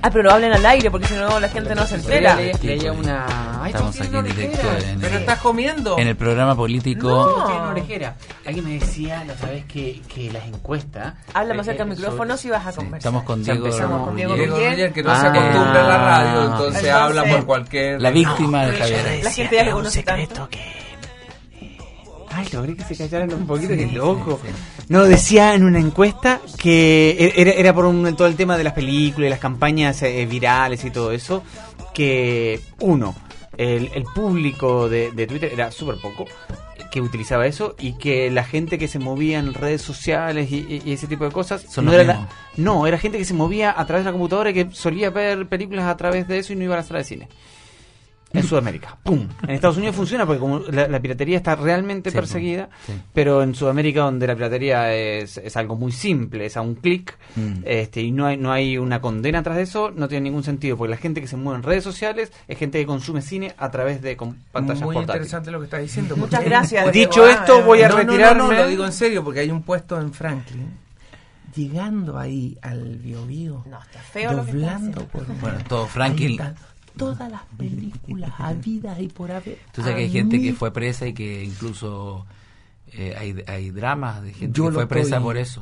pero lo hablen al aire porque si no la gente no se entera. Leía una... Ay, estamos aquí en directo pero estás comiendo. En el programa político. No. Tiene una orejera. Alguien me decía la otra vez que las encuestas... Habla más cerca del micrófono si vas a conversar. Estamos con Diego. Empezamos con Diego Ruller, que no se acostumbra a la radio, entonces habla por cualquier... La víctima de Javier. La gente ya lo conoce tanto. Ay, logré que se callaran un poquito, que loco. No, decía en una encuesta que era por todo el tema de las películas y las campañas virales y todo eso, que el público de Twitter era súper poco que utilizaba eso, y que la gente que se movía en redes sociales y ese tipo de cosas era gente que se movía a través de la computadora y que solía ver películas a través de eso y no iba a la sala de cine. En Sudamérica, ¡pum! En Estados Unidos funciona porque como la piratería está realmente perseguida, pero en Sudamérica, donde la piratería es algo muy simple, es a un clic, y no hay una condena atrás de eso, no tiene ningún sentido, porque la gente que se mueve en redes sociales es gente que consume cine a través de pantallas portátiles. Muy interesante lo que estás diciendo. Muchas gracias. Dicho esto, voy a retirarme. No, lo digo en serio, porque hay un puesto en Franklin. Llegando ahí al Biobío, está feo doblando lo que por... Bueno, todo Franklin... Todas las películas habidas y por haber. Tú sabes que hay gente que fue presa y que incluso hay dramas de gente que fue presa por eso.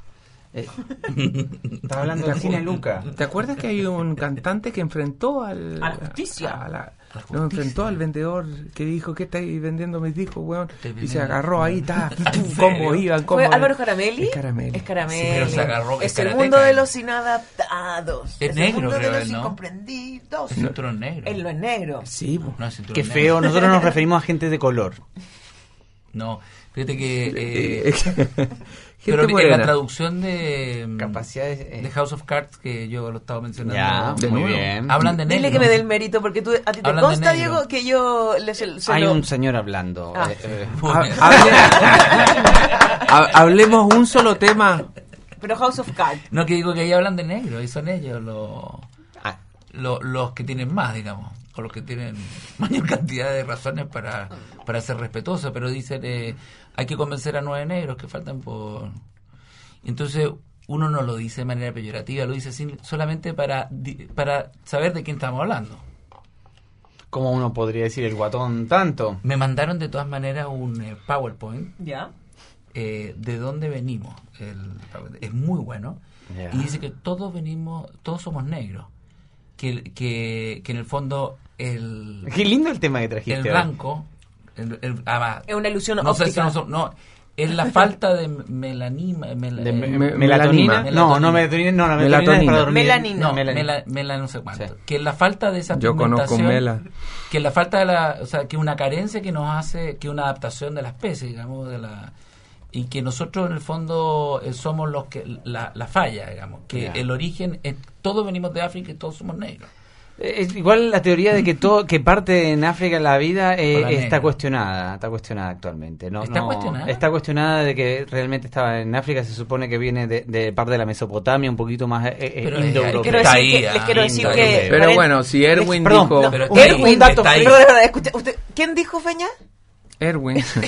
Estaba hablando de cine, Luca. ¿Te acuerdas que hay un cantante que enfrentó a la justicia? Enfrentó al vendedor que dijo, ¿qué estáis vendiendo mis discos, weón? Y se agarró ahí, cómo iban, ¿Fue Álvaro Scaramelli? Es Scaramelli. Sí, pero se agarró. Es el mundo de los inadaptados. Es negro, creo, el mundo de los ¿no? incomprendidos. Es cinturón negro. Él no es negro. Sí, no es cinturón qué negro. feo. Nosotros nos referimos a gente de color. No, fíjate que... pero en la traducción de capacidades de House of Cards, que yo lo estaba mencionando, ya, muy bien, hablan de negro. Dile que me dé el mérito, porque a ti te consta, Diego, que yo hay un señor hablando. Hablemos un solo tema. Pero House of Cards. No, que digo que ahí hablan de negro, y son ellos los que tienen más, digamos, o los que tienen mayor cantidad de razones para ser respetuosos, pero dicen hay que convencer a 9 negros que faltan por... Entonces uno no lo dice de manera peyorativa, lo dice solamente para saber de quién estamos hablando. ¿Cómo uno podría decir el guatón tanto? Me mandaron de todas maneras un PowerPoint. ¿Ya? De dónde venimos. Es muy bueno. Y dice que todos somos negros. Que en el fondo qué lindo el tema que trajiste. El blanco es una ilusión no óptica. Sé si es la falta de melanina. Melatonina. No, melatonina. Melanina no sé cuánto. Sí. Que la falta de esa yo conozco mela. Que la falta de que una carencia que nos hace, que una adaptación de la especie, digamos, y que nosotros en el fondo somos los que la falla, digamos, que el origen todos venimos de África y todos somos negros. Es igual la teoría de que parte en África la vida está cuestionada actualmente. Está cuestionada de que realmente estaba en África, se supone que viene de parte de la Mesopotamia, un poquito más indoeuropea. Les quiero decir que... Pero bueno, si Erwin dijo... Un dato... ¿Quién dijo, Feña? Erwin. Si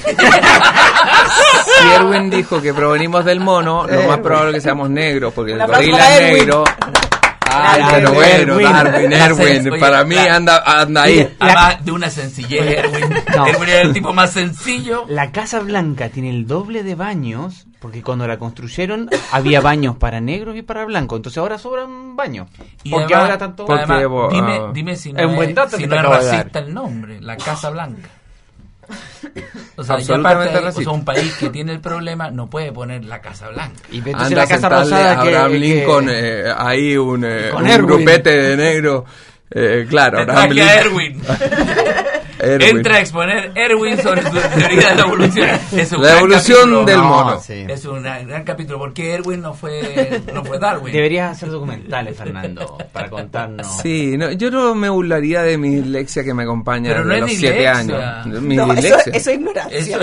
Erwin dijo que provenimos del mono, lo más probable es que seamos negros, porque el gorila es negro. Pero bueno, Erwin, Oye, para mí anda ahí. Además de una sencillez, Erwin. Erwin era el tipo más sencillo. La Casa Blanca tiene el doble de baños, porque cuando la construyeron había baños para negros y para blancos, entonces ahora sobran baños. Y porque además, ahora tanto... Dime si no es un buen dato, si no es racista el nombre, la Casa Blanca. O sea, ya aparte, un país que tiene el problema no puede poner la Casa Blanca. Y entonces la Casa Rosada Abraham Lincoln, ahí un grupete de negro, claro. Erwin. Entra a exponer Erwin sobre su teoría de la evolución. La evolución del mono. Sí. Es un gran capítulo. ¿Por qué Erwin no fue Darwin? Deberías hacer documentales, Fernando, para contarnos. Sí, yo no me burlaría de mi dislexia que me acompaña desde los 7 años. Eso es ignorancia.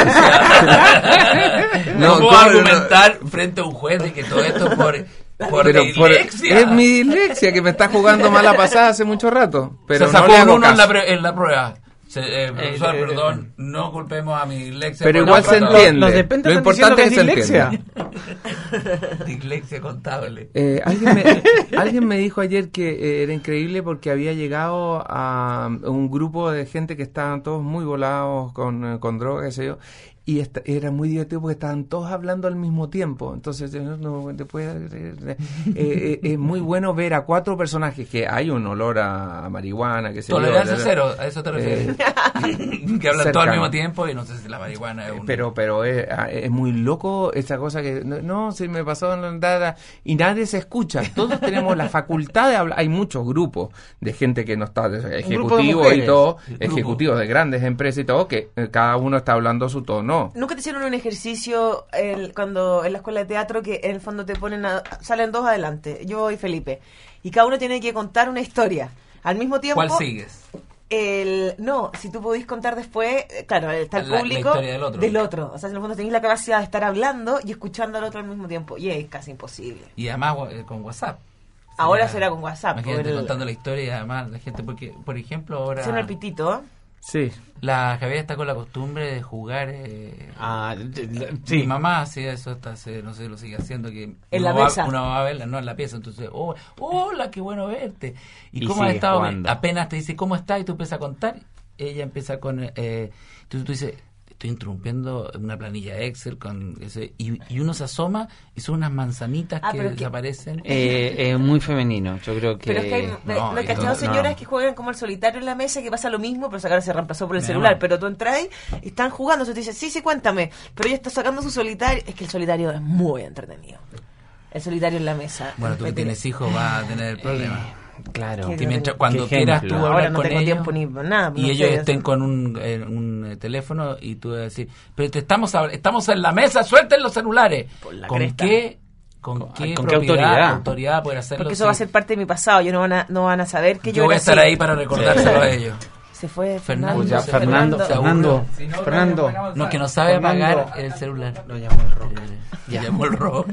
No puedo argumentar frente a un juez de que todo esto es es mi dislexia que me está jugando mala pasada hace mucho rato. Pero se sacó un 1 en la prueba. Profesor, perdón, no culpemos a mi dislexia. Pero igual se entiende. Lo importante es que se entienda. Dislexia contable. Alguien me dijo ayer que era increíble porque había llegado a un grupo de gente que estaban todos muy volados con drogas, qué sé yo, y era muy divertido porque estaban todos hablando al mismo tiempo. Entonces es muy bueno ver a 4 personajes que hay un olor a marihuana, que se tolerancia cero, a eso te refieres. Que hablan todo al mismo tiempo y no sé si la marihuana es un... pero es muy loco esa cosa que no se me pasó nada y nadie se escucha. Todos tenemos la facultad de hablar. Hay muchos grupos de gente que no está ejecutivos y todo, ejecutivos de grandes empresas y todo, que cada uno está hablando a su tono. ¿Nunca te hicieron un ejercicio cuando en la escuela de teatro que en el fondo te ponen salen 2 adelante, yo y Felipe, y cada uno tiene que contar una historia al mismo tiempo? ¿Cuál sigues? No, si tú podís contar después, claro, está el público la historia del otro. O sea, en el fondo tenés la capacidad de estar hablando y escuchando al otro al mismo tiempo, y es casi imposible. Y además con WhatsApp. Ahora será con WhatsApp. Imagínate contando la historia y además la gente, porque, por ejemplo, ahora... Suena el pitito, Sí. La Javier está con la costumbre de jugar. Sí. Mi mamá hacía eso hasta hace, no sé, lo sigue haciendo. Que en la mesa. Uno va a verla, no en la pieza. Entonces, hola, qué bueno verte. ¿Y cómo has estado? Jugando. Apenas te dice, ¿cómo estás? Y tú empiezas a contar. Ella empieza con. Tú dices, estoy interrumpiendo una planilla Excel con ese, y uno se asoma y son unas manzanitas que desaparecen. Muy femenino, yo creo que... Pero es que hay, me he cachado señoras que juegan como el solitario en la mesa, que pasa lo mismo, pero ahora se reemplazó por el celular. Pero tú entras y están jugando, entonces te dices, sí, cuéntame. Pero ella está sacando su solitario. Es que el solitario es muy entretenido. El solitario en la mesa. Bueno, tú que tienes hijos vas a tener el problema. Claro. Que mientras, cuando quieras tú hablar no con tengo ellos tiempo ni nada, y ellos estén con un teléfono y tú vas a decir, pero estamos en la mesa, suelten los celulares. ¿Con qué autoridad poder hacerlo? Porque eso va a ser parte de mi pasado. Ellos no van a saber que yo voy a estar ahí para recordárselo a ellos. Se fue Fernando. Fernando. No, es que no sabe apagar el celular. Lo llamó el rock. Llamó el rock.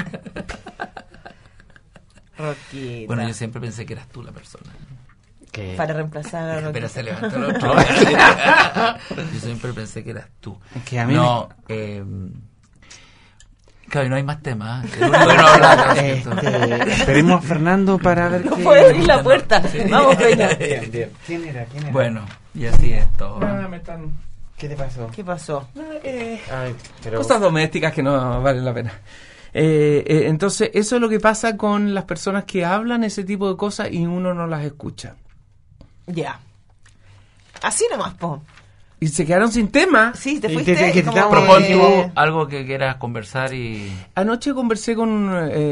Roquita. Bueno, yo siempre pensé que eras tú la persona. ¿Qué? Para reemplazar a Pero se levantó el otro. Yo siempre pensé que eras tú. Que a mí no, claro, no hay más temas. Esperemos a Fernando para ver no puede abrir la puerta. Vamos, Peña. Bien. ¿Quién era? Bueno, y así es todo. ¿Qué te pasó? ¿Qué pasó? Cosas domésticas que no valen la pena. Entonces, eso es lo que pasa con las personas que hablan ese tipo de cosas y uno no las escucha. Ya. Así nomás, po. Y se quedaron sin tema. Sí, te fuiste. Propon algo que quieras conversar y... Anoche conversé con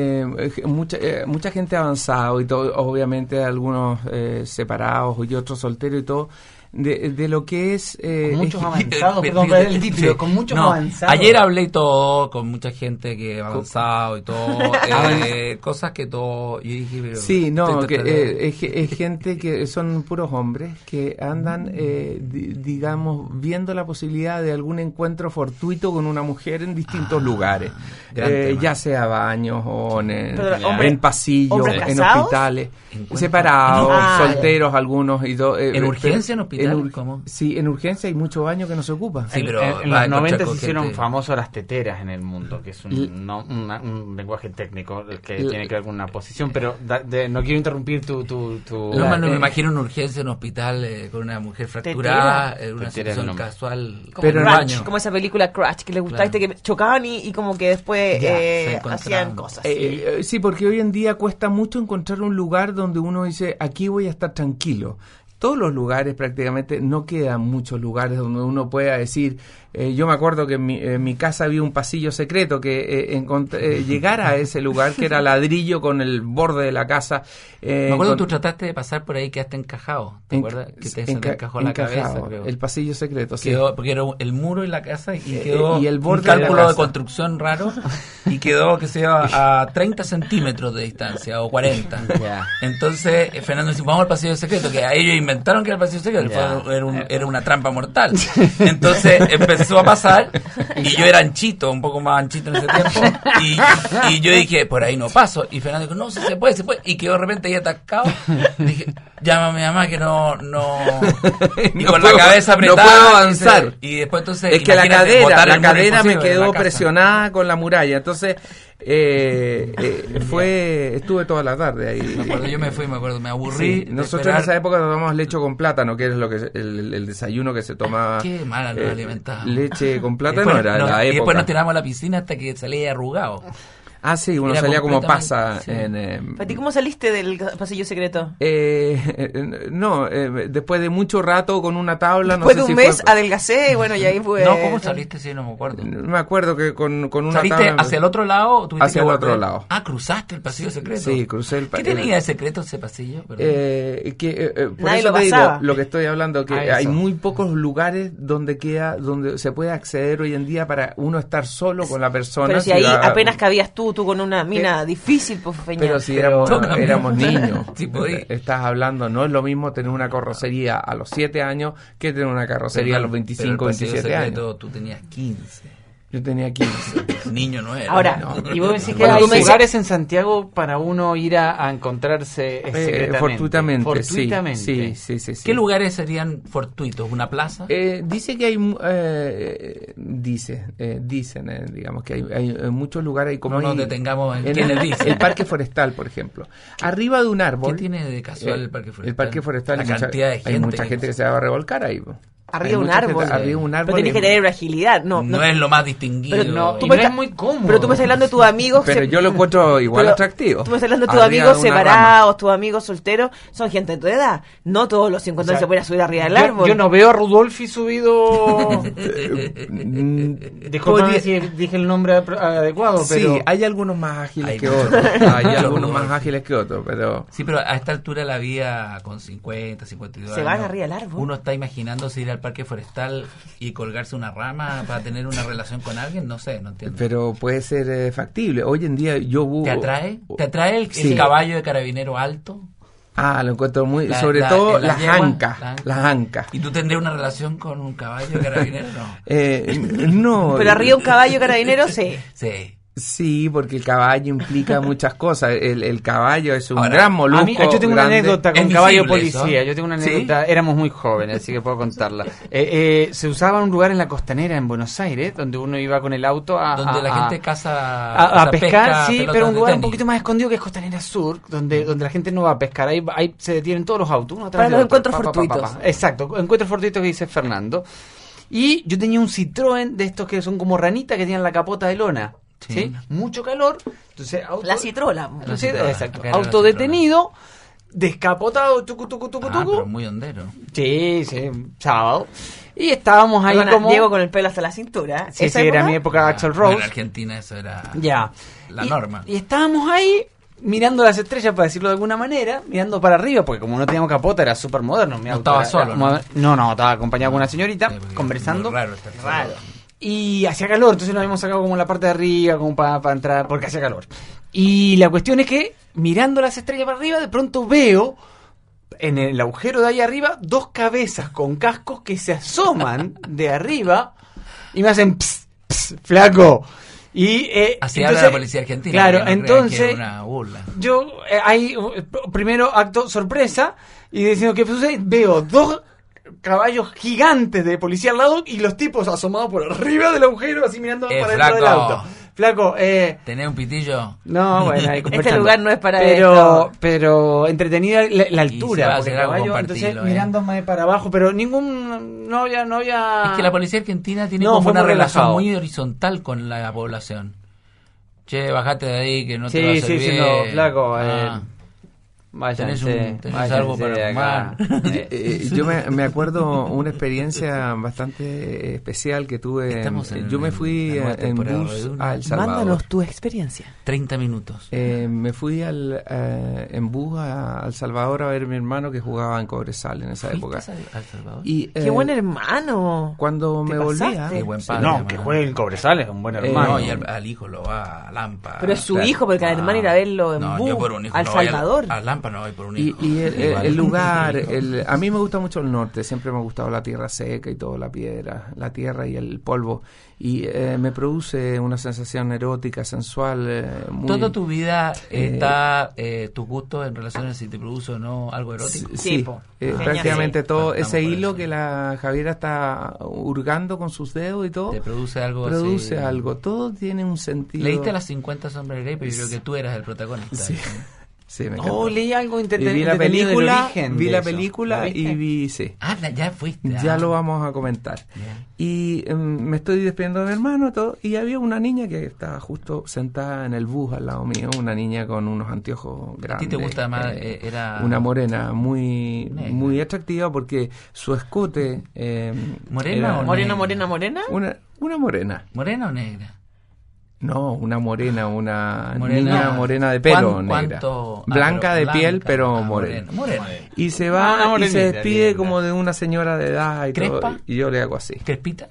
mucha gente avanzada y todo, obviamente algunos separados y otros solteros y todo. De lo que es... con muchos avanzados, perdón, el título, con muchos avanzados. Ayer hablé todo con mucha gente que avanzado y todo, cosas que todo... Yo dije, pero sí, no, es gente que son puros hombres que andan, digamos, viendo la posibilidad de algún encuentro fortuito con una mujer en distintos lugares. Ya sea baños o en pasillos, en hospitales, separados, solteros algunos y todo. ¿En urgencia en hospitales? ¿Cómo? Sí, en urgencia hay muchos baños que no se ocupan. Sí, pero en los 90 se hicieron famosas las teteras en el mundo, que es un lenguaje técnico que tiene que ver con una posición, pero no quiero interrumpir tu... No me imagino una urgencia en un hospital con una mujer fracturada, una situación casual, como pero Crash, como esa película Crash, que le gustaba que chocaban y como que después hacían cosas. Sí, porque hoy en día cuesta mucho encontrar un lugar donde uno dice, aquí voy a estar tranquilo. Todos los lugares prácticamente, no quedan muchos lugares donde uno pueda decir, yo me acuerdo que en mi casa había un pasillo secreto que llegar a ese lugar que era ladrillo con el borde de la casa. Me acuerdo que tú trataste de pasar por ahí, quedaste encajado, ¿te acuerdas? Que te encajó la cabeza, creo. El pasillo secreto, sí. Porque era el muro y la casa y quedó y el borde un cálculo de construcción raro y quedó, que sea, a 30 centímetros de distancia o 40. Yeah. Entonces, Fernando dice, vamos al pasillo secreto, que a ellos inventaron que era el pasillo secreto, era una trampa mortal. Entonces empezó a pasar y yo era anchito, un poco más anchito en ese tiempo y yo dije, por ahí no paso, y Fernando dijo, no, sí se puede, y quedó de repente ahí atascado. Dije, llama a mi mamá que no y con la cabeza apretada no puedo avanzar y después entonces es que la cadera me quedó presionada con la muralla, entonces Estuve toda la tarde ahí. Cuando yo me aburrí. Sí, nosotros en esa época tomamos leche con plátano, que es lo que el desayuno que se tomaba. Qué mala nos alimentaba. Leche con plátano era la época. Y después nos tiramos a la piscina hasta que salía arrugado. Ah, sí, uno salía como pasa. Sí. ¿Para ti cómo saliste del pasillo secreto? Después de mucho rato con una tabla. Después de un mes adelgacé y bueno, y ahí fue... No, ¿cómo saliste? Sí, no me acuerdo. Me acuerdo que con una tabla... ¿Saliste hacia el otro lado o tuviste hacia el otro lado? Ah, ¿cruzaste el pasillo secreto? Sí, crucé el pasillo. ¿Qué tenía de secreto ese pasillo? Por nadie eso lo te pasaba. digo, lo que estoy hablando, que hay muy pocos lugares donde se puede acceder hoy en día para uno estar solo con la persona. Pero si ahí apenas cabías tú con una mina difícil, pues, pero si éramos niños. Sí, estás hablando, no es lo mismo tener una carrocería a los 7 años que tener una carrocería a los 25, 27 años. Tú tenías 15. Yo tenía 15. Niño no era. Ahora, no. Y vos decís que hay lugares en Santiago para uno ir a encontrarse secretamente. Fortuitamente. Sí. ¿Qué lugares serían fortuitos? ¿Una plaza? Dice que hay... dicen, digamos, que hay muchos lugares... Como no nos detengamos en quiénes dicen. El Parque Forestal, por ejemplo. Arriba de un árbol... ¿Qué tiene de casual el Parque Forestal? El Parque Forestal... Hay mucha gente que se va a revolcar ahí. Arriba de un árbol. Pero tienes que tener una agilidad. No es lo más distinguido. Pero no es muy cómodo. Pero tú me estás hablando de tus amigos. Pero yo lo encuentro igual atractivo. Tú me estás hablando de tus amigos separados, tus amigos solteros. Son gente de tu edad. No todos los 50 años se pueden subir arriba del árbol. Yo no veo a Rudolfi subido. Disculpame si dije el nombre adecuado, pero. Sí, hay algunos más ágiles que otros. Pero. Sí, pero a esta altura de la vida, con 50, 52 se van arriba del árbol. Uno está imaginándose ir al Parque Forestal y colgarse una rama para tener una relación con alguien, no sé, no entiendo. Pero puede ser factible. Hoy en día ¿Te atrae? ¿Te atrae el caballo de carabinero alto? Lo encuentro muy... sobre todo las ancas. ¿Y tú tendrías una relación con un caballo de carabinero? No. No. Pero arriba un caballo carabinero, sí. Sí. Sí, porque el caballo implica muchas cosas. El caballo es un gran molusco. Yo tengo una anécdota con caballo policía. Eso. Yo tengo una anécdota, éramos muy jóvenes, así que puedo contarla. Se usaba en un lugar en la costanera en Buenos Aires, donde uno iba con el auto donde la gente caza a pescar, sí, pero un lugar un tenis. poquito más escondido que es Costanera Sur, donde la gente no va a pescar. Ahí se detienen todos los autos, uno para los encuentros fortuitos. Exacto, encuentros fortuitos que dice Fernando. Y yo tenía un Citroën de estos que son como ranitas que tienen la capota de lona. ¿Sí? Mucho calor, entonces la citrola. Exacto. Auto detenido, descapotado, tucu. Pero muy hondero. Sí, sábado. Y estábamos ahí como... Diego con el pelo hasta la cintura. Sí, era mi época Axl Rose. En Argentina eso era la norma. Y estábamos ahí mirando las estrellas, para decirlo de alguna manera, mirando para arriba, porque como no teníamos capota era súper moderno. No estaba solo, ¿no? No, estaba acompañado con una señorita, conversando. Raro. Y hacía calor, entonces nos habíamos sacado como la parte de arriba, como para entrar, porque hacía calor. Y la cuestión es que, mirando las estrellas para arriba, de pronto veo, en el agujero de ahí arriba, 2 cabezas con cascos que se asoman de arriba y me hacen pss, flaco. Y así entonces, habla la policía argentina. Claro, no entonces una burla. Yo ahí primero acto sorpresa y diciendo que veo 2 caballos gigantes de policía al lado y los tipos asomados por arriba del agujero así mirando para dentro del auto. Flaco, ¿tenés un pitillo? No, bueno, ahí este lugar no es para esto. Pero entretenida la altura, porque el caballo, entonces mirándome para abajo, pero no había... Es que la policía argentina tiene como una relación muy horizontal con la población. Che, bajate de ahí que no te va a servir. Sí, no, flaco, tenés algo para fumar. Yo me acuerdo una experiencia bastante especial que tuve. Yo me fui en bus a El Salvador. Mándanos tu experiencia. 30 minutos. Me fui en bus a El Salvador a ver a mi hermano que jugaba en Cobresal en esa época. ¿Al Salvador? ¡Qué buen hermano! Cuando me volvía... Qué buen padre, no, que juegue en Cobresal es un buen hermano. Y al hijo lo va a Lampa. Pero es su hijo, porque al hermano ir a verlo en bus. Yo por un hijo al Salvador. no voy por un hijo. Y el lugar, a mí me gusta mucho el norte, siempre me ha gustado la tierra seca y todo, la piedra, la tierra y el polvo. Y me produce una sensación erótica, sensual. ¿Toda tu vida está tus gustos en relación a si te produce o no algo erótico? Sí, prácticamente todo ese hilo que la Javiera está hurgando con sus dedos y todo. ¿Te produce algo? Produce algo, todo tiene un sentido. ¿Leíste las 50 sombras de Grey? Pero yo creo que tú eras el protagonista. Sí. Sí, me encantó. Leí algo vi la película y vi, sí. Ya fuiste. Ya lo vamos a comentar. Bien. Y me estoy despidiendo de mi hermano todo, y había una niña que estaba justo sentada en el bus al lado mío, una niña con unos anteojos grandes. ¿A ti te gusta más? Era una morena muy atractiva porque su escote ¿Morena o morena? Una morena. ¿Morena o negra? No, una morena, niña morena de pelo negra. Blanca de piel, pero morena. Y se va y se despide bien, como de una señora de edad y ¿Crespa? todo. Y yo le hago así. ¿Crespita?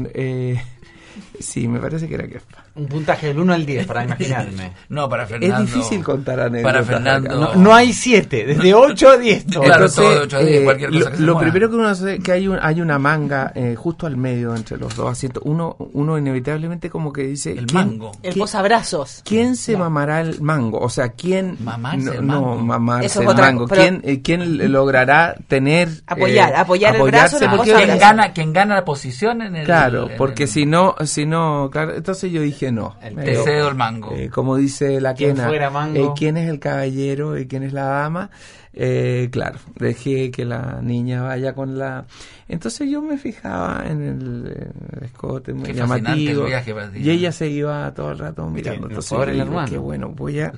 Sí, me parece que era Crespa. Un puntaje del 1 al 10 para imaginarme. No, para Fernando. Es difícil contar anécdotas. Para Fernando. No hay 7, desde 8 a 10. Claro, entonces, todo de 8 a 10, cualquier cosa que se lo mueva. primero que uno hace es que hay una manga justo al medio entre los dos asientos. Uno inevitablemente como que dice... El mango. El posabrazos. ¿Quién se mamará el mango? O sea, ¿quién... Mamarse el mango. No, mamarse Eso es el otra, mango. pero- ¿Quién logrará tener... Apoyar el brazo en el porque ¿Quién gana la posición en el... Claro, porque si no, claro, entonces yo dije no. Te cedo el mango. Como dice la ¿Quién quena, fuera mango? ¿quién es el caballero y quién es la dama? Claro, dejé que la niña vaya con la... Entonces yo me fijaba en el escote muy Qué fascinante llamativo, el viaje para ti. y ella se iba todo el rato mirando. Entonces yo digo, qué bueno,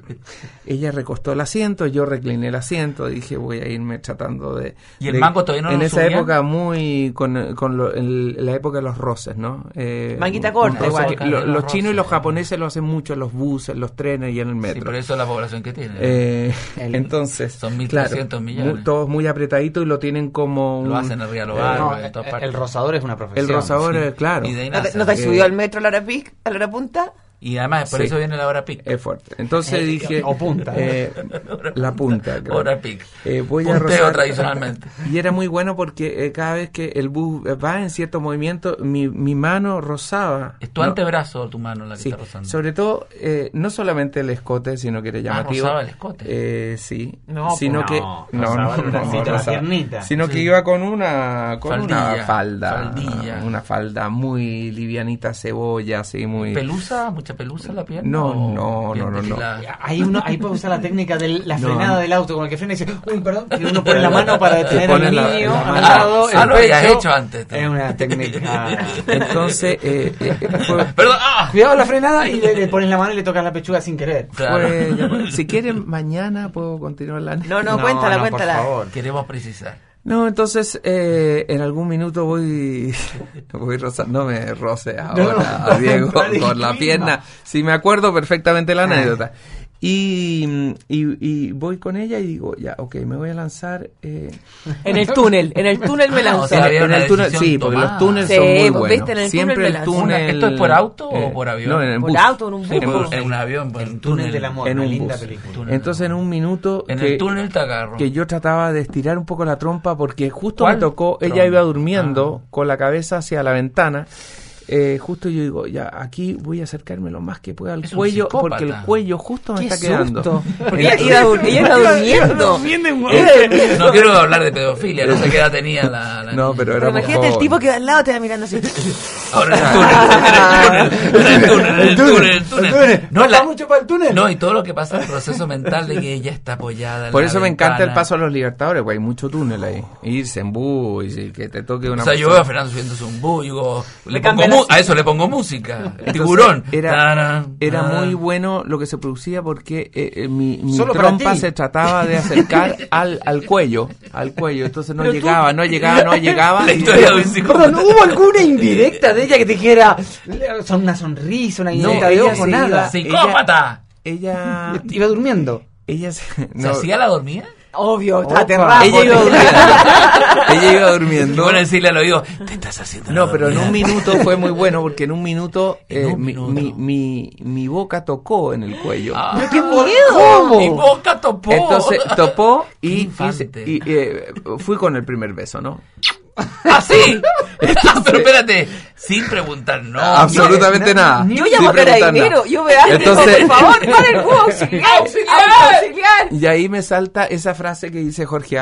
ella recostó el asiento, yo recliné el asiento, dije voy a irme tratando de... ¿Y el mango todavía no en lo esa subían? época muy... en la época de los roces, ¿no? Manguita corta, roces igual. que los Los chinos y los roces, japoneses lo hacen mucho en los buses, en los trenes y en el metro. Sí, por eso es la población que tiene. Entonces Son 1.300 millones. todos muy apretaditos y lo tienen como Lo hacen arriba de los árboles, en todas partes. El rosador es una profesión. el rosador, Sí. claro, Y de ahí ¿No nace. te has subido al metro a la hora pic, a la hora punta? Y además, por Sí. eso viene la hora pic. es fuerte. Entonces dije, o punta. la punta, creo. Hora pic. Voy a Punteo rozar. tradicionalmente. Y era muy bueno porque cada vez que el bus va en cierto movimiento, mi mano rozaba. Es tu ¿no? antebrazo o tu mano la que Sí, está rozando. sobre todo, no solamente el escote, sino que era llamativo. rozaba el escote. Sí, No, sino pues que rozaba el bracito, la rozaba. piernita. Sino que Sí. iba con una Faldilla, falda, faldilla. una falda muy livianita, cebolla, así muy. ¿Pelusa? ¿Mucha pelusa en la pierna? No, ¿O no, bien no, no, no. depilada? Ahí puede usar la técnica de la No, frenada no. del auto, con el que frena y dice, uy, perdón, y uno pone la mano para detener pone al la- niño, la al mano. lado, el lo habías pecho. hecho antes. Es una técnica. Entonces, fue, Perdón, ¡ah! Cuidado la frenada y le pones la mano y le tocas la pechuga sin querer. Claro. si quieren, mañana puedo continuar la No, cuéntala. Por favor. Queremos precisar. No, entonces en algún minuto voy rozando, no me roce ahora, No, Diego, para el con la clima. pierna. Si me acuerdo perfectamente la anécdota. Y voy con ella y digo, ya, ok, me voy a lanzar. En el túnel me lanzó. o sea, había una el túnel, decisión sí, porque tomada. los túneles Sí, son muy pues, buenos. viste, en el Siempre túnel me el lanzó. túnel. ¿Esto es por auto o por avión? No, en Por bus. auto, en un bus. En un avión, en un Túnel del amor, En una un linda bus. película. Túnel. Entonces en un minuto En el túnel te agarro. que yo trataba de estirar un poco la trompa porque justo ¿Cuál me tocó, ella trompa? iba durmiendo con la cabeza hacia la ventana. Justo yo digo, ya, aquí voy a acercarme lo más que pueda al Es un cuello, psicópata. porque el cuello justo me ¡Qué está quedando. susto! Porque ella iba durmiendo. No quiero hablar de pedofilia, no sé qué edad tenía la No, niña. pero Pero éramos imagínate el jóvenes. tipo que va al lado te va mirando así. Ahora el túnel. No, ¿Pasa mucho para el túnel? No, y todo lo que pasa en el proceso mental de que ella está apoyada en Por la eso me encanta el ventana. paso a los Libertadores, porque hay mucho túnel ahí. Irse en bus y que te toque una O sea, yo persona. veo a Fernando subiéndose un bus y digo, cambia la- a eso le pongo música. Entonces, Tiburón. Era Tarán, muy bueno lo que se producía porque mi Solo para trompa ti. se trataba de acercar al cuello. Entonces no Pero tú- llegaba. La y- historia de un psicópata. Perdón, ¿hubo alguna indirecta de ella que te dijera son una sonrisa, una indirecta de ella ojo, se nada? iba- ¡Psicópata! Ella Iba durmiendo. se, ¿Se no, hacía la dormida? Obvio, está Opa. aterrado. Ella iba durmiendo. Y bueno, decirle al oído, te estás haciendo No, la pero en dormida. un minuto fue muy bueno, porque en un minuto, En un mi, minuto. mi boca tocó en el cuello. Ah, ¡Pero qué miedo! Mi boca topó. Entonces topó Qué y, infante. fui con el primer beso, ¿no? ¿Ah, sí? Pero espérate, sin preguntar, no. Absolutamente nada. Yo Sin llamo a preguntar Carabinero, nada. yo me hago, Entonces- por favor, para el búho auxiliar. ¡Auxiliar! Y ahí me salta esa frase que dice Jorge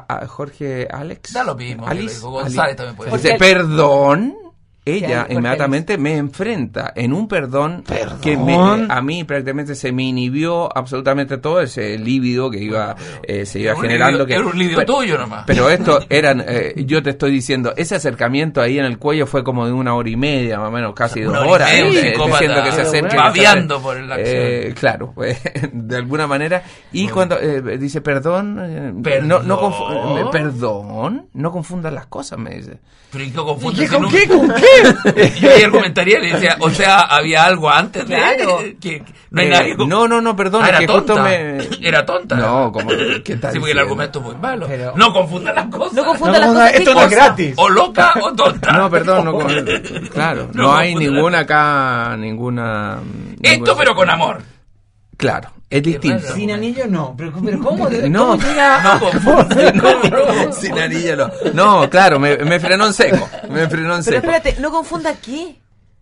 Alex. Da lo mismo, que lo Alice, dijo González también puede Dice, ser. perdón. Ella Jorge inmediatamente me enfrenta en un perdón que a mí prácticamente se me inhibió absolutamente todo ese líbido que iba se iba Era un generando. líbido- era un líbido tuyo nomás. Pero esto eran, yo te estoy diciendo, ese acercamiento ahí en el cuello fue como de 1 hora y media, más o menos, casi 2 Una hora y horas. media, un psicópata, diciendo que se acerque. babeando por la acción. Claro, de alguna manera. Y cuando dice perdón, Perdón. perdón, no confundan las cosas, me dice. Pero ¿y qué confundes? ¿Con Si qué? no- ¿Con qué? Yo ahí argumentaría, le decía, o sea, había algo antes de Claro. que no hay nadie con- No, perdón, Ah, es era que tonta. justo me... Era tonta. No, como ¿qué tal? Sí, porque el argumento es muy malo. Pero- No confundan las cosas. No confunda No, las no, cosas. esto ¿Qué no es cosa? gratis. O loca o tonta. No, perdón, claro, No no hay confunda ninguna acá, ninguna... Esto pero con amor. Claro, es distinto. raro. Sin anillo no. ¿Pero cómo? No. ¿Cómo llega? No confundan. No, sin anillo no. No, claro, me frenó en seco. Me frenó en Pero seco. espérate, no confunda qué.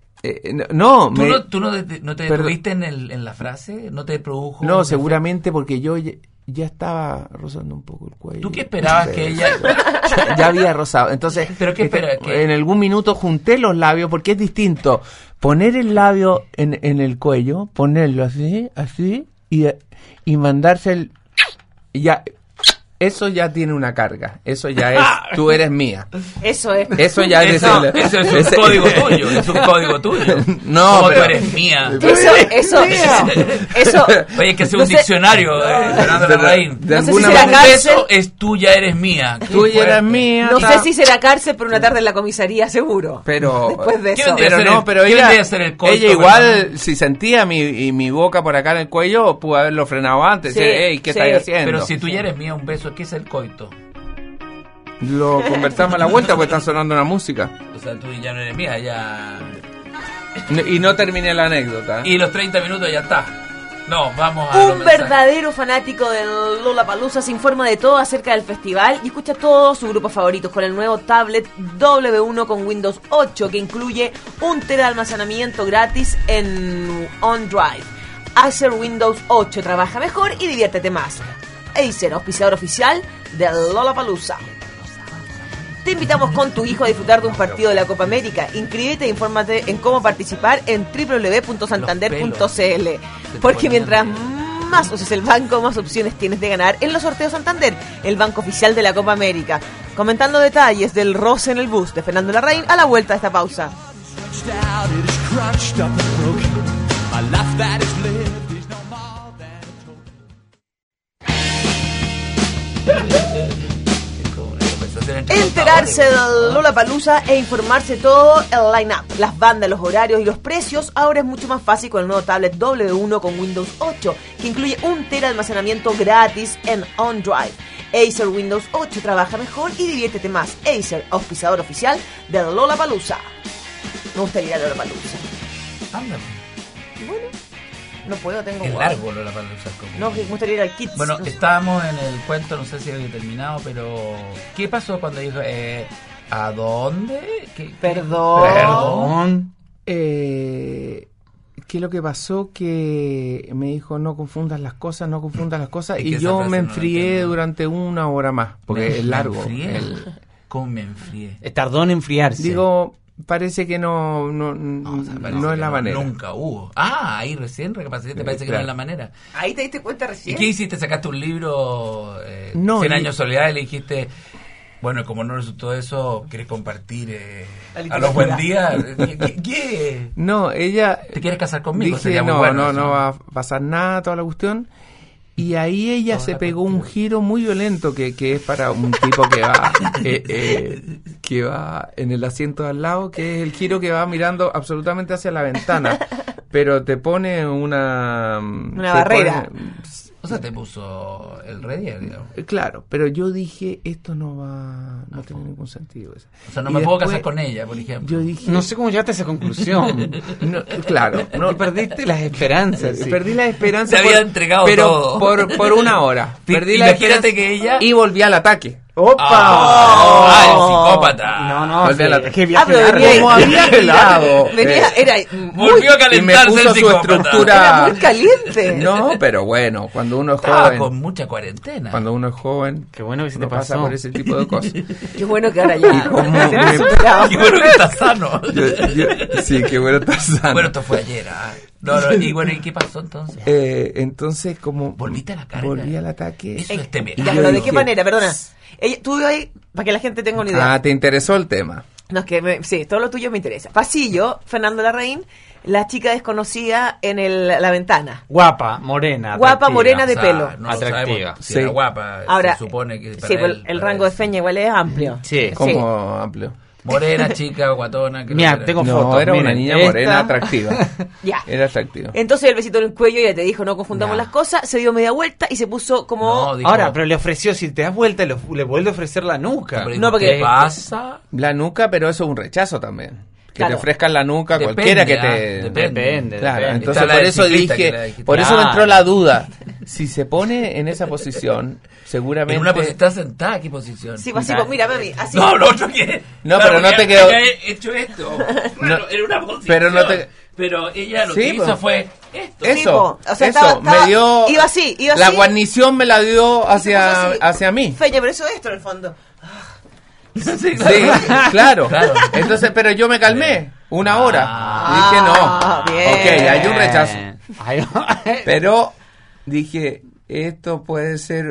No, ¿Tú no te Perdón. detuviste en la frase? ¿No te produjo? no, seguramente porque yo ya estaba rozando un poco el cuello. ¿Tú qué esperabas que ella...? Ya había rozado. Entonces, ¿Pero qué esperas? ¿Qué? en algún minuto junté los labios porque es distinto poner el labio en el cuello, ponerlo así, y mandarse el... Ya, eso ya tiene una carga. Eso ya es... Tú eres mía. Eso es. Eso ya es Eso decirle- es un ese- código tuyo. Es un código tuyo. No, Como pero- tú eres mía. Eso. Oye, hay que hacer No un sé- diccionario, Fernando De- Larraín. de No sé alguna si será manera... cárcel. Eso es tú ya eres mía. Qué Tú ya fuerte. eras mía. No ta- sé si será cárcel, pero una tarde en la comisaría seguro. Pero... Después de ¿Qué eso. vendría Pero a ser no, el- pero ¿qué ella, vendría a ser el coito, ella igual, Fernando? si sentía mi boca por acá en el cuello, pudo haberlo frenado antes. Sí, Decir, hey, ¿qué sí. estáis haciendo? Pero si tú ya eres mía, un beso, ¿qué es el coito? Lo conversamos a la vuelta porque están sonando una música. O sea, tú ya no eres mía, ya... Y no terminé la anécdota. Y los 30 minutos ya está. No, vamos a los Un mensajes. verdadero fanático del Lollapalooza se informa de todo acerca del festival y escucha todos sus grupos favoritos con el nuevo tablet W1 con Windows 8 que incluye 1 TB de almacenamiento gratis en OneDrive. Acer Windows 8 trabaja mejor y diviértete más. Acer, auspiciador oficial del Lollapalooza. Te invitamos con tu hijo a disfrutar de un partido de la Copa América. Inscríbete e infórmate en cómo participar en www.santander.cl. Porque mientras más uses el banco, más opciones tienes de ganar en los sorteos Santander, el banco oficial de la Copa América. Comentando detalles del roce en el bus de Fernando Larraín a la vuelta de esta pausa. Enterarse del Lollapalooza e informarse todo el line-up, las bandas, los horarios y los precios ahora es mucho más fácil con el nuevo tablet W1 con Windows 8 que incluye 1 TB de almacenamiento gratis en OneDrive. Acer Windows 8 trabaja mejor y diviértete más. Acer, auspiciador oficial del Lollapalooza. Me gustaría ir a Lollapalooza. Ándale. Bueno, no puedo, tengo Es guagua. largo lo de la palusa. No, que me gustaría ir al Kids. Bueno, No sé. estábamos en el cuento, no sé si había terminado, pero ¿qué pasó cuando dijo, ¿a dónde? Perdón. ¿Qué es lo que pasó? Que me dijo, no confundas las cosas, no confundas las cosas. Es que Y esa yo frase me no la enfrié entiendo. durante 1 hora más, porque es largo. ¿Me enfrié? ¿Cómo me enfrié? Tardó en enfriarse. Digo, parece que no O sea, parece es que la manera. Nunca hubo. Ah, ahí recién recapacité, te parece que no Claro. es la manera. Ahí te diste cuenta ¿Y recién. qué hiciste? ¿Sacaste un libro, No, 100 y- años de soledad, y le dijiste, bueno, como no resultó eso, ¿quieres compartir La a literatura. los buen días? ¿Qué? No, ella... ¿Te quieres casar conmigo? Dije, Sería muy no, bueno no, eso. no va a pasar nada, toda la cuestión. Y ahí ella Toda se la pegó un cuestión. giro muy violento que es para un tipo que va que va en el asiento de al lado, que es el giro que va mirando absolutamente hacia la ventana, pero te pone una Una barrera. O sea, te puso el redier, digamos. Claro, pero yo dije, esto no tiene ningún sentido. O sea, no Y me puedo después, casar con ella, por ejemplo. Yo dije, No sé cómo llegaste a esa conclusión. claro, No perdiste las esperanzas. Sí. perdí la esperanza. Se había entregado pero todo. por una hora. Sí, Perdí la imagínate esperanza que ella- y volví al ataque. ¡Opa! ¡El psicópata! No, Volví a la- es que viaje pero largo. venía- Como había tirado, era Volvió a y me calentarse puso el su psicópata. estructura. era muy caliente. No, pero bueno, cuando uno es Estaba joven, con mucha cuarentena. cuando uno es joven, Qué bueno que se te uno pasa pasó. por ese tipo de cosas. Qué bueno que ahora ya. Y como se me- ha superado. Qué bueno que está sano. Sí, qué bueno estar sano. Bueno, esto fue ayer. No, y bueno, ¿y qué pasó entonces? Entonces, como ¿Volviste a la carga? volví al ataque. Eso es temerario. Ya, Y pero yo ¿de qué dije, manera? Perdona. Tú ahí, para que la gente tenga una idea. ¿te interesó el tema? No, es que sí, todo lo tuyo me interesa. Pasillo, Fernando Larraín, la chica desconocida en la ventana. Guapa, morena. Guapa, atractiva. morena de O sea, pelo. No Atractiva. sabemos si Sí. era guapa. Ahora, se supone que para sí, pues, él, el para rango él. de feña igual es amplio. Sí. Como amplio. Morena, chica, guatona. que Mira, no tengo No, fotos. era una miren, niña esta- morena atractiva. Ya. Era atractiva. Entonces el besito en el cuello ya te dijo, no confundamos las cosas, se dio media vuelta y se puso como... No, dijo, Ahora, pero le ofreció, si te das vuelta, le vuelve a ofrecer la nuca. pero No, dijo, porque- ¿qué pasa? La nuca, pero eso es un rechazo también. Que Claro. te ofrezcan la nuca, Depende, cualquiera que ¿ah? te... Depende. Claro, depende. entonces Está la por del eso ciclista que la dije, dijiste. por eso me Claro. entró la duda. Si se pone en esa posición, seguramente... En una posición, está sentada, ¿qué posición? Sí, pues, así, pues, mira, mami, así. No, lo otro que... No, pero no te quedó- He hecho esto. Claro, era una posición. pero no te- Pero ella lo Sí, que hizo pues. fue esto. Sí, Eso, po. O sea, eso, estaba- me dio... iba así. La guarnición me la dio Se puso hacia, así. hacia mí. Feña, pero eso es esto en el fondo. Sí, Sí, claro. Claro. Entonces, pero yo me calmé una hora. Ah, Y dije, no. bien. Ok, hay un rechazo. Ay, Pero dije, esto puede ser...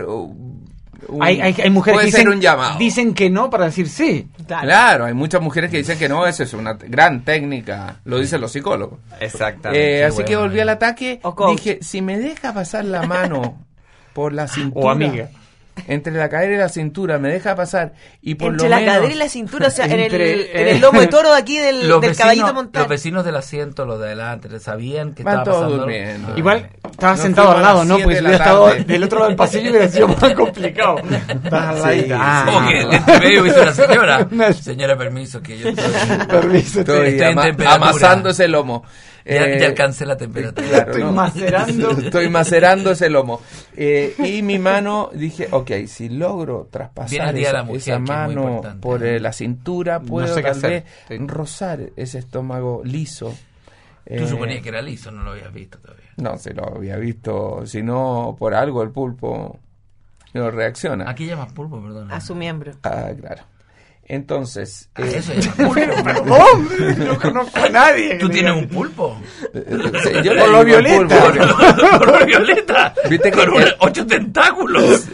hay mujeres puede que ser dicen, un llamado. dicen que no para decir sí. Claro, hay muchas mujeres que dicen que no, eso es una gran técnica, lo dicen los psicólogos. Exactamente. Así que volví al ataque, O coach. dije, si me deja pasar la mano por la cintura, O amiga. entre la cadera y la cintura, me deja pasar y por Entre lo la menos... cadera y la cintura, o sea, Entre- en el lomo de toro de aquí del caballito montado. Los vecinos del asiento, los de adelante, sabían que Van estaba todos pasando. durmiendo. Igual estaba Nos sentado fuimos al a lado, las ¿no? 7 Porque de si la hubiera estado tarde. del otro lado del pasillo hubiera sido más complicado. Estás al Sí, ladito. Como que entre medio dice la señora. Señora, permiso, que yo estoy... Permiso, Estoy Estoy en temperatura. amasando ese lomo. Ya alcancé la temperatura. Claro, Estoy ¿no? macerando. Estoy macerando ese lomo. Y mi mano, dije, ok, si logro traspasar Viene el Día de la esa Mujer, que es muy mano importante. por la cintura, puedo sé qué tal hacer. vez Sí. rozar ese estómago liso. Tú suponías que era liso, no lo habías visto todavía. No se lo había visto, si no por algo el pulpo no reacciona. ¿A qué llamas pulpo, perdón? A su miembro. Ah, claro. Entonces, Eso llamas pulpo. ¡Hombre! No conozco a nadie. ¿Tú tienes un pulpo? yo le Por lo digo al violeta. pulpo. Color violeta. ¿Viste que con el- 8 tentáculos.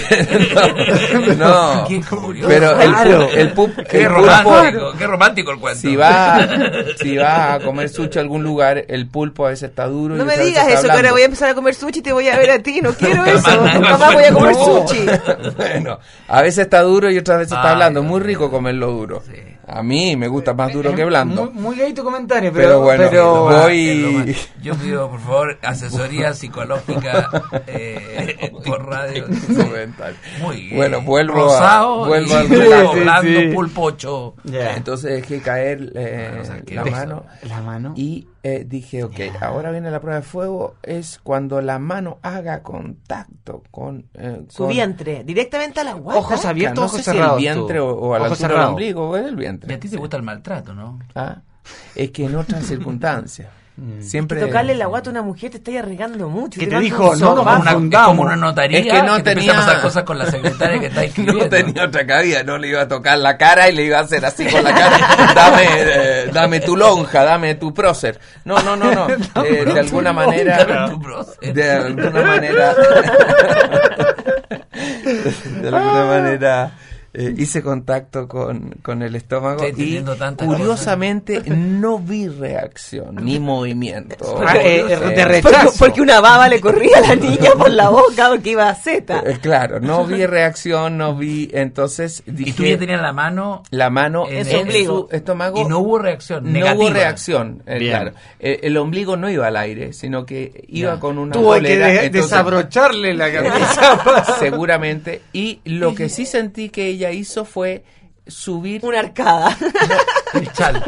No, Qué curioso. pero Claro. el pulpo, Qué romántico, qué romántico el cuento. si va a comer sushi a algún lugar, el pulpo a veces está duro. No y me otras digas veces eso, está que ahora blando. voy a empezar a comer sushi y te voy a ver a ti. No quiero eso. Mamá, Nunca más voy a comer No. sushi. Bueno, a veces está duro y otras veces está Ay, blando. Dios Muy mío. rico comerlo duro. Sí. A mí me gusta más duro que blando. Muy gay tu comentario, Pero bueno, Es lo voy... más. Yo pido, por favor, asesoría psicológica por radio. Muy bien. Bueno, vuelvo Rosado vuelvo y al pulpo relato. blando, Sí. pulpocho. Ya. Entonces dejé caer o sea, ¿qué la es mano La mano. y dije, ok, ahora viene la prueba de fuego, es cuando la mano haga contacto con... Su con- vientre, directamente a la guata. Ojos abiertos, no ojos sé si cerrados. el vientre tú. o a la Ojos altura del cerrados. ombligo o en el Y vientre. a ti te gusta el maltrato, ¿no? Ah, es que en otras circunstancias. Siempre... Tocarle la guata a una mujer te está arriesgando mucho. ¿Qué te manda dijo? un No, sopapo. no, Es como una notaría Es que no te empieza tenía- a pasar cosas con la secretaria que está escribiendo. No tenía otra cabida, no le iba a tocar la cara y le iba a hacer así con la cara. Dame tu lonja, dame tu prócer. No. De alguna manera. Dame tu prócer. De alguna manera. De alguna manera. hice contacto con el estómago Estoy y entendiendo tantas curiosamente no vi reacción ni movimiento. de rechazo. Porque una baba le corría a la niña por la boca porque iba a Z. Claro, no vi reacción, no vi, entonces dije... Y tú ya tenías la mano en su ombligo. su estómago. y no hubo reacción No negativa. hubo reacción, Bien. claro. El ombligo no iba al aire, sino que iba Ya. con una Tuvo que polera, entonces, desabrocharle la camisa. seguramente. Y lo que sí sentí que ella hizo fue subir... Una arcada. El chal.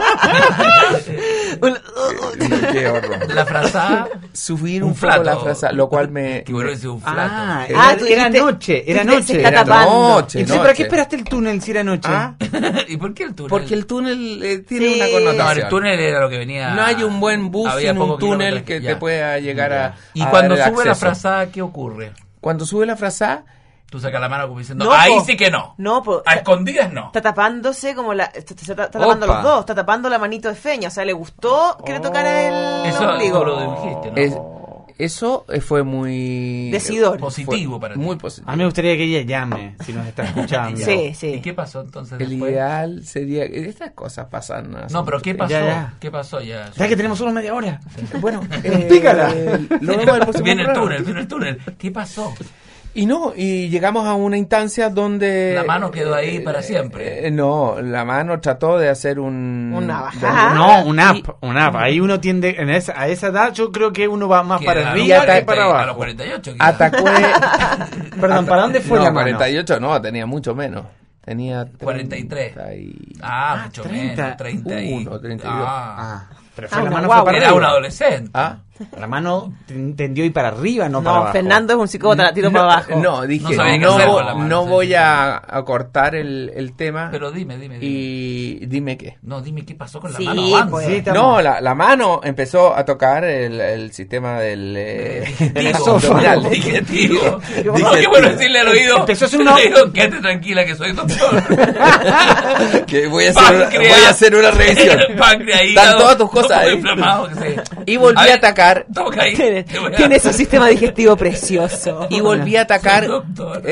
Qué horror. La frazada. Subir Un un poco flato. la frase, lo cual me... Que bueno, es un flato. Ah, tú era dijiste- noche, era se noche. está Era tapando. noche, Entonces, ¿para qué noche. esperaste el túnel si era noche? Ah, ¿Y por qué el túnel? porque el túnel tiene Sí. una No, connotación. el túnel era lo que venía. No hay un buen bus Había sin un pocos túnel kilómetros que ya. te pueda llegar a... Y a cuando dar el sube la acceso. frazada, ¿qué ocurre? Cuando sube la frazada, Tú sacas la mano como diciendo, No, ahí po. sí que no. No, po. A escondidas no. Está tapándose como la... Está tapando Opa. los dos. Está tapando la manito de Feña. O sea, le gustó que le tocara el Eso ombligo. tú lo dijiste, ¿no? eso fue muy... Decidor. Positivo fue para ti. muy positivo. A mí me gustaría que ella llame, si nos está escuchando. Sí, ¿Y sí. qué pasó entonces El después? ideal sería... Estas cosas pasan. No, pero ¿qué pasó? Ya. ¿Qué pasó ya? ¿Sabes que tenemos solo media hora? Bueno, Pícala. Lo vemos el próximo Viene el programa. túnel, viene el túnel. ¿Qué pasó? Y llegamos a una instancia donde... La mano quedó ahí para siempre. No, la mano trató de hacer Una bajada. No, un app. Ahí uno tiende, a esa edad yo creo que uno va más Que para a arriba los que 40, para A los abajo. 48. quizás. Atacó... Perdón, ¿para dónde fue no, la mano? 48 no, tenía mucho menos. Tenía 43. 30 y... Ah, mucho 30. menos. 31. 32. Ah, pero fue la una mano guagua. fue para Era un arriba. adolescente. ¿Ah? La mano tendió y para arriba, no para No, abajo. Fernando es un psicópata, la tiro para abajo. No, dije, No sabía qué no, hacer con la mano, no sí. voy a cortar el tema. Pero dime. Y dime qué. No, dime qué pasó con la Sí, mano. Avanza. pues. Sí, estamos- No, la mano empezó a tocar el sistema del abdominal. Digestivo. Digestivo. No, qué bueno decirle al oído. Empezó a hacer una- Le digo, quédate tranquila que soy doctor. Que voy a Páncreas. hacer una revisión. Páncreas, Están hígado, todas tus cosas todo ahí. inflamado, que sé. Y volví a ver, atacar. Toca ahí. Tiene su sistema digestivo precioso. Y volví a atacar. Soy doctor.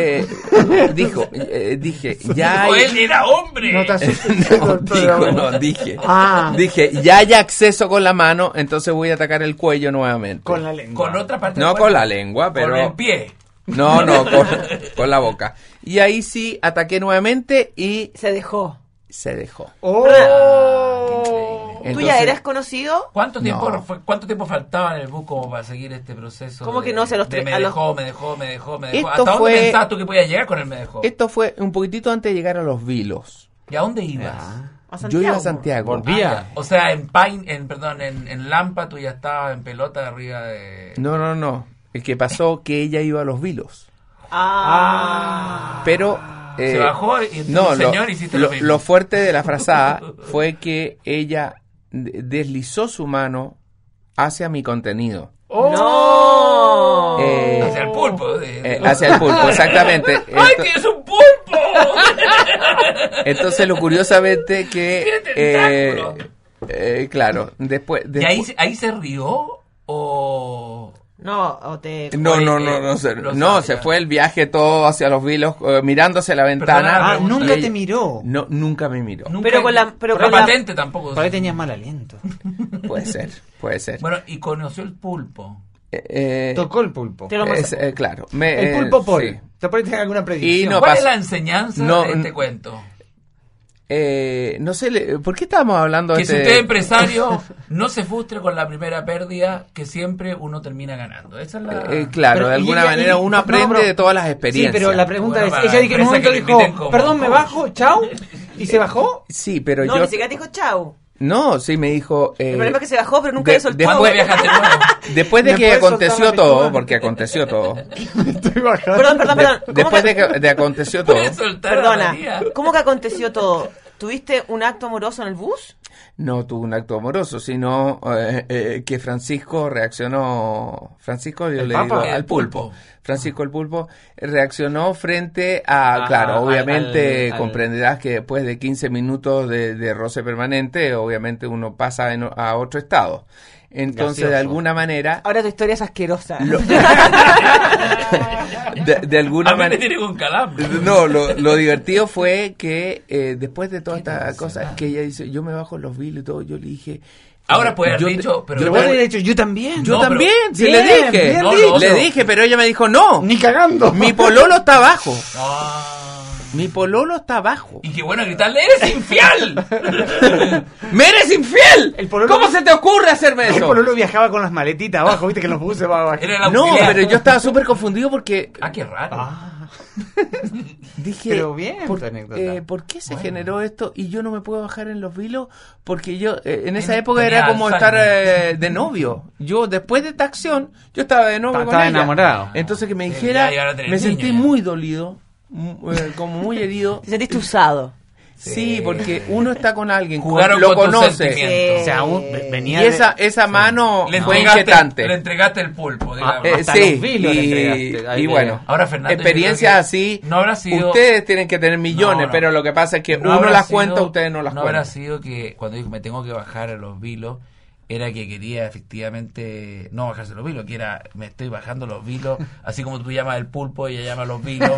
Dije, ya Dijo, hay... él era hombre. No te asustes, No, doctor. Ah. dije, ya hay acceso con la mano, entonces voy a atacar el cuello nuevamente. Con la lengua. Con otra parte No del con cuerpo. la lengua, pero... Con el pie. No, con la boca. Y ahí sí ataqué nuevamente y Se dejó. se dejó. ¡Oh! ¿Tú Entonces- ya eras conocido? ¿Cuánto tiempo, No. ¿Cuánto tiempo faltaba en el bus como para seguir este proceso? ¿Cómo que no? Se los de tre- me a los- dejó, me dejó. Esto ¿Hasta dónde fue- pensabas tú que podías llegar con el me dejó? Esto fue un poquitito antes de llegar a Los Vilos. ¿Y a dónde ibas? ¿A Yo iba a Santiago? Santiago. Volvía. O sea, en Lampa tú ya estabas en pelota arriba de... No. El que pasó que ella iba a Los Vilos. Pero... Se bajó y entró no, un señor y hiciste lo mismo. Lo fuerte de la frazada fue que ella deslizó su mano hacia mi contenido. ¡No! Hacia el pulpo. Hacia el pulpo, exactamente. ¡Ay, tienes un pulpo! Entonces lo curiosamente que ¡Tiene claro, después ¿Y ahí se rió o...? No, o te... no, Lo se sabía. fue el viaje todo hacia Los Vilos, mirando hacia la ventana. Perdona, Ah, nunca Ella- te miró. No, nunca me miró. Nunca- Pero con la- pero por con la la- patente tampoco. Por ahí tenías mal aliento. Puede ser. Bueno, y conoció el pulpo. Tocó el pulpo. Te lo Claro. El pulpo Paul. sí. ¿Te parece alguna predicción? Y no ¿Cuál pasa- es la enseñanza no, de este cuento? No sé, ¿por qué estábamos hablando de Que si usted es empresario, no se frustre con la primera pérdida, que siempre uno termina ganando. Esa es la... claro, Pero, de y alguna ella- manera y- uno no, aprende pero- de todas las experiencias. Sí, pero la pregunta Bueno, es, para ella en un empresas momento que le dijo, inviten como perdón, me coach. bajo, chao, y se bajó. Sí, pero No, yo... ni siquiera te dijo chau. No, sí, me dijo... El problema es que se bajó, pero nunca le soltó. ¿Cuándo después- viajaste de nuevo? Después de ¿Me que puedes aconteció soltar la todo, pistola? porque aconteció todo. Estoy bajando. Perdón. ¿Cómo Después que- de aconteció todo. ¿Puedes soltar a Perdona, María? ¿cómo que aconteció todo? ¿Tuviste un acto amoroso en el bus? No tuvo un acto amoroso, sino que Francisco reaccionó. Francisco, yo ¿El le Papa? digo al El pulpo. pulpo. Francisco el pulpo reaccionó frente a. Ah, claro, obviamente al- comprenderás que después de 15 minutos de roce permanente, obviamente uno pasa a otro estado. Entonces, Gracioso. de alguna manera... Ahora tu historia es asquerosa. de alguna A mí me manera... tiene con calambre. No, lo divertido fue que después de todas estas cosas que ella dice, yo me bajo los vilos y todo, yo le dije... Ahora puede haber yo dicho, pero... Yo pero- hubiera dicho, yo también. Yo No, pero- también, sí Bien, le dije. bien No, dicho. Le dije, pero ella me dijo, no, Ni cagando. mi pololo está abajo. Ah. Mi pololo está abajo. Y qué bueno gritarle, ¡eres infiel! ¡Me eres infiel! El pololo- ¿Cómo se te ocurre hacerme El eso? pololo viajaba con las maletitas abajo, viste que los buses va abajo. Era el No, auxiliar. pero yo estaba súper confundido porque Ah, qué raro. dije, Pero bien tu anécdota. ¿por qué se generó esto y yo no me puedo bajar en los vilos? Porque yo, en esa época Tenía era como Alzheimer. estar de novio. Yo, después de esta acción, yo estaba de novio con Estaba ella. enamorado. Entonces que me Sí, dijera, ya llegaron a tener me niños sentí ya. muy dolido, como muy herido. Te sentiste usado. Sí, porque uno está con alguien, Jugaron lo con tus conoce. sentimientos. O sea, venía Y esa mano Le fue entregaste, inquietante. le entregaste el pulpo, digamos. Hasta Sí, los vilos le entregaste. Ahí y le- bueno, Ahora, Fernando, experiencias yo creo que así, no habrá sido- ustedes tienen que tener millones, No. pero lo que pasa es que No uno habrá las sido- cuenta, ustedes no las No habrá cuentan. sido que cuando dijo me tengo que bajar a los vilos, era que quería efectivamente no bajarse los vilos, que era me estoy bajando los vilos, así como tú llamas el pulpo, ella llama los vilos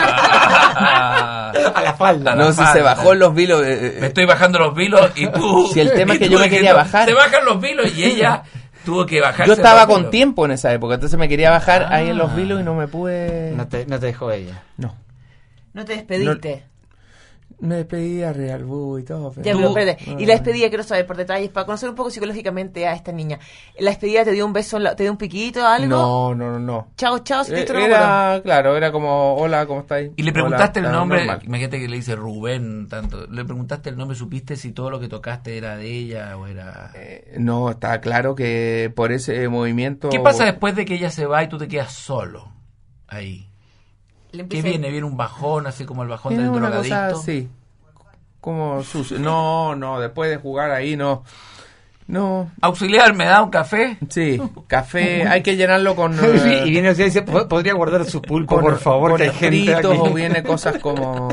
a la falda. No, si se bajó los vilos. me estoy bajando los vilos y tú... Si el tema y es que tú yo me quería diciendo, bajar. Se bajan los vilos y ella tuvo que bajarse Yo estaba los con vilos. tiempo en esa época, entonces me quería bajar ahí en los Ah. vilos y no me pude. No te dejó ella. No. No te despediste. Me despedí a Real Boo y todo. Ya, pero espérate. Y la despedida, quiero saber por detalles, para conocer un poco psicológicamente a esta niña. ¿La despedida te dio un beso, te dio un piquito, algo? No. Chao, chao, si te no me acuerdo. Era, claro, era como, hola, ¿cómo estáis? Y le preguntaste Hola, el nombre, normal. imagínate que le dice Rubén, tanto. Le preguntaste el nombre, supiste si todo lo que tocaste era de ella o era... No, está claro que por ese movimiento... ¿Qué pasa después de que ella se va y tú te quedas solo ahí? Le ¿Qué empieza- viene? ¿Viene un bajón, así como el bajón Tiene del una drogadicto? cosa así, como sucio. No, después de jugar ahí, no. Auxiliar, ¿me da un café? Sí, café, hay que llenarlo con... Y viene o sea, dice, ¿podría guardar su pulpo, con- por favor? con Que hay gente escritos aquí. o viene cosas como...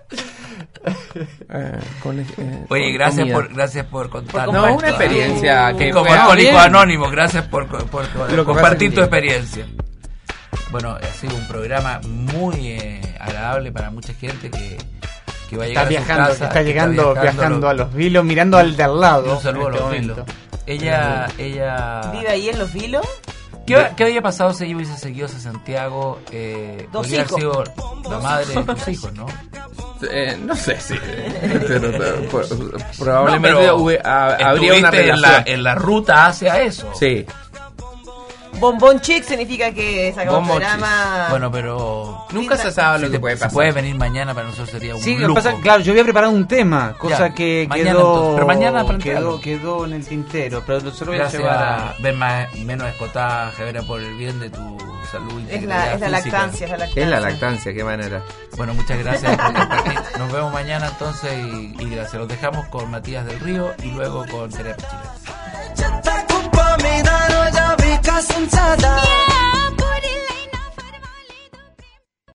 Oye, gracias comida. gracias por contarnos. No, esto, una experiencia que como fue- alcohólico bien. anónimo, gracias por pasa compartir que- tu experiencia. Bueno, ha sido un programa muy agradable para mucha gente que va a Está llegar a su viajando, casa, que está llegando, viajando lo- a los vilos, mirando al de al lado. y un saludo a en los este vilos. momento. Ella ¿Vive ahí en Los Vilos? ¿Qué había pasado si ella hubiese seguido hacia Santiago? Dos Podría haber hijos. sido la madre de tus hijos, ¿no? no sé si... probablemente No, pero habría una estuviste relación. en la ruta hacia eso. Sí. Bombón Chic significa que sacamos un Bombón programa... Bueno, pero Nunca se sabe lo que puede si pasar. puedes venir mañana para nosotros sería un Sí, lo que lujo. pasa, claro, yo había preparado un tema, cosa Ya, que mañana quedó, entonces, pero mañana plantealo. quedó en el tintero, pero lo voy a Gracias llevar a a... ver menos escotaje, ver por el bien de tu salud. Es integridad la física. lactancia, es la lactancia. Es la lactancia, qué manera. Bueno, muchas gracias por compartir. Nos vemos mañana entonces y gracias. Los dejamos con Matías del Río y luego con Terapia Chilena.